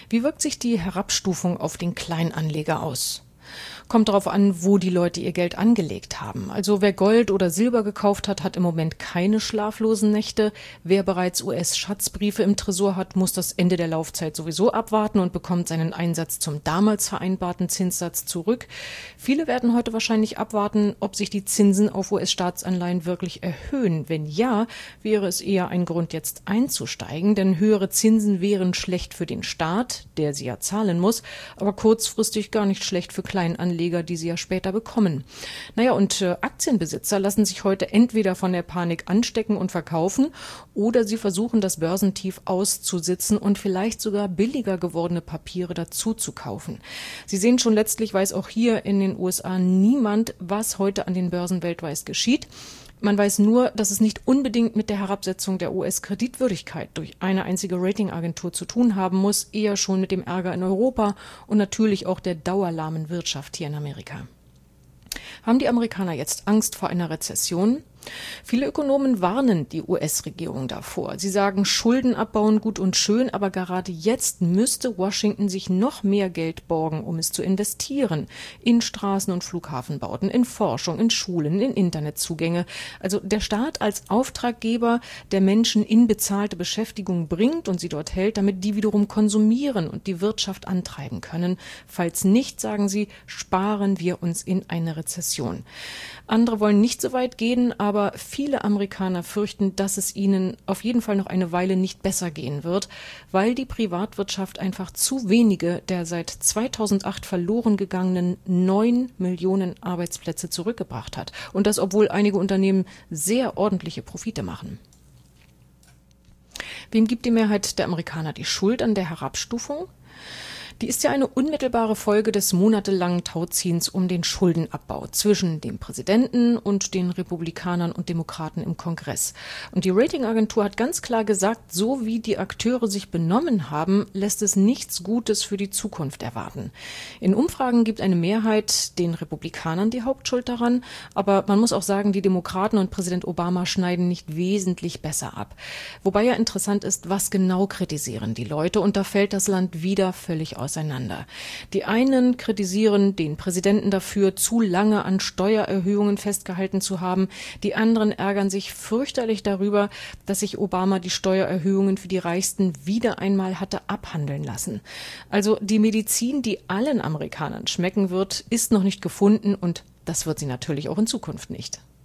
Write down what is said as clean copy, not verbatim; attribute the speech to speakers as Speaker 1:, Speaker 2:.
Speaker 1: Wie wirkt sich die Herabstufung auf den Kleinanleger aus? Kommt darauf an, wo die Leute ihr Geld angelegt haben. Also wer Gold oder Silber gekauft hat, hat im Moment keine schlaflosen Nächte. Wer bereits US-Schatzbriefe im Tresor hat, muss das Ende der Laufzeit sowieso abwarten und bekommt seinen Einsatz zum damals vereinbarten Zinssatz zurück. Viele werden heute wahrscheinlich abwarten, ob sich die Zinsen auf US-Staatsanleihen wirklich erhöhen. Wenn ja, wäre es eher ein Grund, jetzt einzusteigen, denn höhere Zinsen wären schlecht für den Staat, der sie ja zahlen muss, aber kurzfristig gar nicht schlecht für Kleinanleger, die sie ja später bekommen. Und Aktienbesitzer lassen sich heute entweder von der Panik anstecken und verkaufen oder sie versuchen, das Börsentief auszusitzen und vielleicht sogar billiger gewordene Papiere dazu zu kaufen. Sie sehen schon, letztlich weiß auch hier in den USA niemand, was heute an den Börsen weltweit geschieht. Man weiß nur, dass es nicht unbedingt mit der Herabsetzung der US-Kreditwürdigkeit durch eine einzige Ratingagentur zu tun haben muss, eher schon mit dem Ärger in Europa und natürlich auch der dauerlahmen Wirtschaft hier in Amerika. Haben die Amerikaner jetzt Angst vor einer Rezession? Viele Ökonomen warnen die US-Regierung davor. Sie sagen, Schulden abbauen gut und schön, aber gerade jetzt müsste Washington sich noch mehr Geld borgen, um es zu investieren. In Straßen- und Flughafenbauten, in Forschung, in Schulen, in Internetzugänge. Also der Staat als Auftraggeber, der Menschen in bezahlte Beschäftigung bringt und sie dort hält, damit die wiederum konsumieren und die Wirtschaft antreiben können. Falls nicht, sagen sie, sparen wir uns in eine Rezession. Andere wollen nicht so weit gehen, aber viele Amerikaner fürchten, dass es ihnen auf jeden Fall noch eine Weile nicht besser gehen wird, weil die Privatwirtschaft einfach zu wenige der seit 2008 verloren gegangenen 9 Millionen Arbeitsplätze zurückgebracht hat. Und das, obwohl einige Unternehmen sehr ordentliche Profite machen. Wem gibt die Mehrheit der Amerikaner die Schuld an der Herabstufung? Die ist ja eine unmittelbare Folge des monatelangen Tauziehens um den Schuldenabbau zwischen dem Präsidenten und den Republikanern und Demokraten im Kongress. Und die Ratingagentur hat ganz klar gesagt, so wie die Akteure sich benommen haben, lässt es nichts Gutes für die Zukunft erwarten. In Umfragen gibt eine Mehrheit den Republikanern die Hauptschuld daran, aber man muss auch sagen, die Demokraten und Präsident Obama schneiden nicht wesentlich besser ab. Wobei ja interessant ist, was genau kritisieren die Leute, und da fällt das Land wieder völlig auseinander. Die einen kritisieren den Präsidenten dafür, zu lange an Steuererhöhungen festgehalten zu haben. Die anderen ärgern sich fürchterlich darüber, dass sich Obama die Steuererhöhungen für die Reichsten wieder einmal hatte abhandeln lassen. Also die Medizin, die allen Amerikanern schmecken wird, ist noch nicht gefunden, und das wird sie natürlich auch in Zukunft nicht.